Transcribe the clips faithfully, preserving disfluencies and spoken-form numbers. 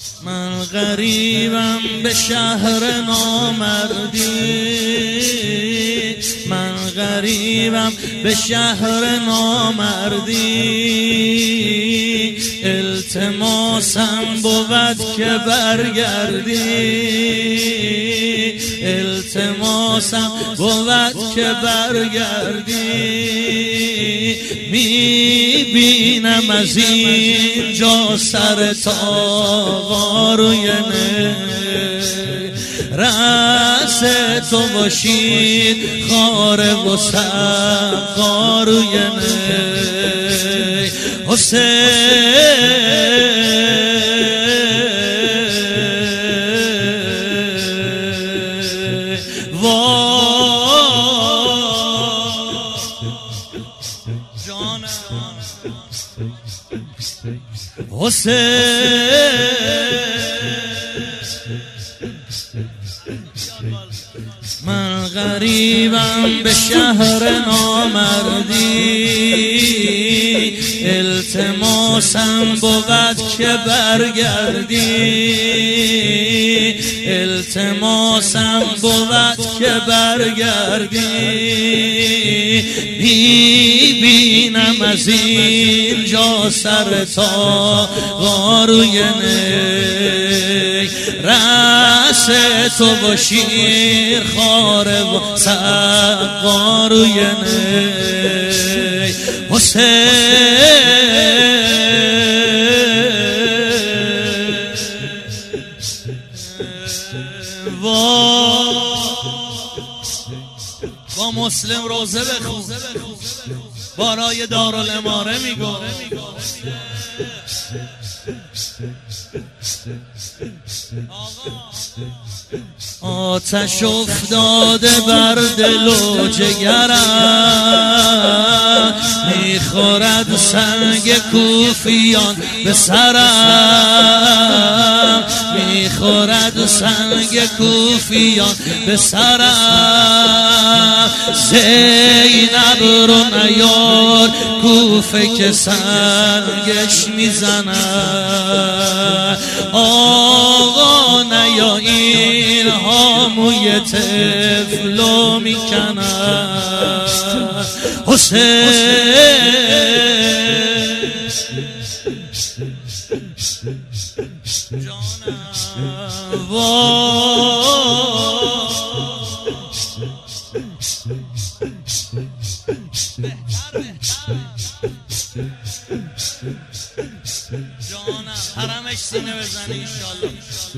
من غریبم به شهر نامردی، من غریبم به شهر نامردی، التماسم بود که برگردی، التماسم بود که برگردی. میبینم از اینجا سر تا روی نه رأس تو باشید خاره و سقا روی نه حسین. حسین من غریبم به شهر نامردی، التماسم بود که برگردی، التماسم بود که برگردی. میبینم از اینجا سر تا غاروی نی رأس تو با شیر خاره و سقا روی نی حسین. با مسلم روزه بخون بارای دارالاماره میگو آتش افتاده بر دل و جگرم، میخورد سنگ کوفیان به سرم، میخورد سنگ کوفیان به سرم. زینب رو نیار کوفه که سنگش میزنن، آقا نیا اینها موی طفلو میکنن. حسین جانم جانم حرمش سینه بزنه انشالله.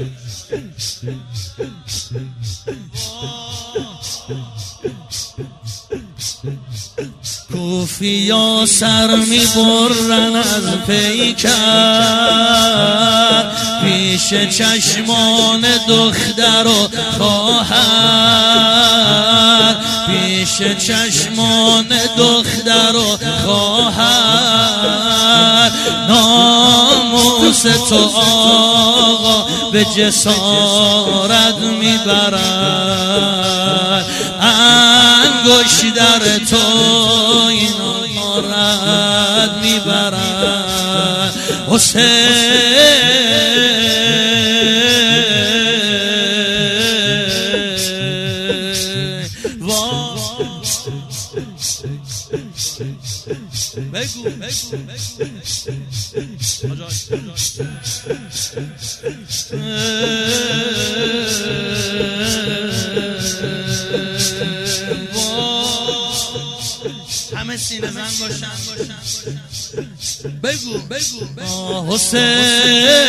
کوفیا سر می برن از پیکر، پیش چشمان دختر و خواهر، پیش چشمان دختر و خواهر. ناموس تو آقا به جسارت میبرد، انگشتر تو اینا رد میبرد. حسین بگو بگو همه سینه زن باشن بگو بگو بگو حسین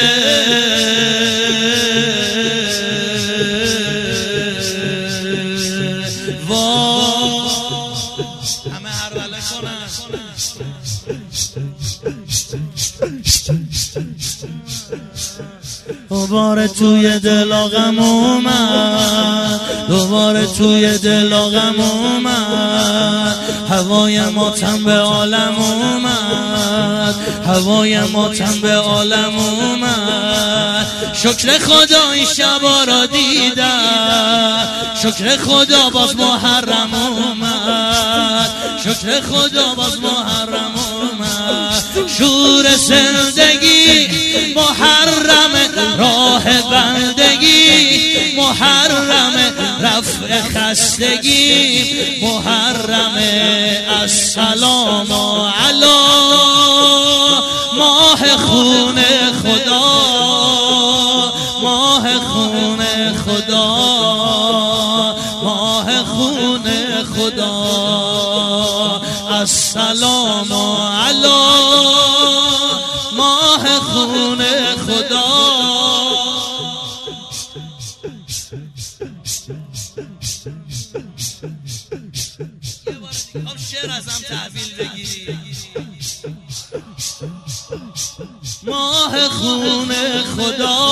همه هرولة کنن. دوباره توی دل غم اومد، دوباره توی دل غم اومد، هوای ماتم به عالم اومد، هوای ماتم به عالم اومد. شکر خدا این شبا را دیدم، شکر خدا باز محرم اومد، شکر خدا باز محرم اومد. شور زندگی محرم را خستگی محرمه. السلام علی ماه خون خدا، ماه خون خدا، ماه خون خدا. السلام علی ماه خون خدا. خب شعر ازم تحویل بگیری. ماه خون خدا،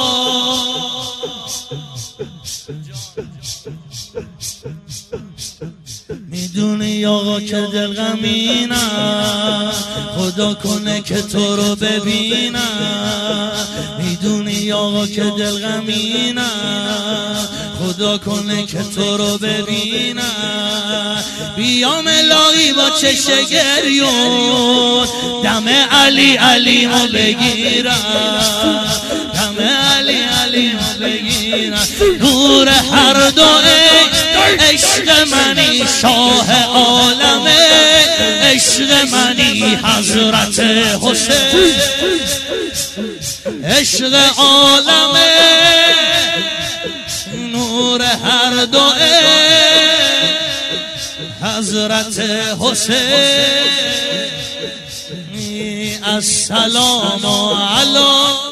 میدونی آقا که دل غمینم، خدا کنه که تو رو ببینم. میدونی آقا که دل غمینم، خدا کنه که تو رو ببینم. بیام الهی با چشم گریون دم علی علیمو بگیرم، دم علی علیمو بگیرم. نور هر دو عشق منی شاه عالمه، عشق منی حضرت حسین، عشق عالمه. نور هر دو حضرت حسین. السلام علی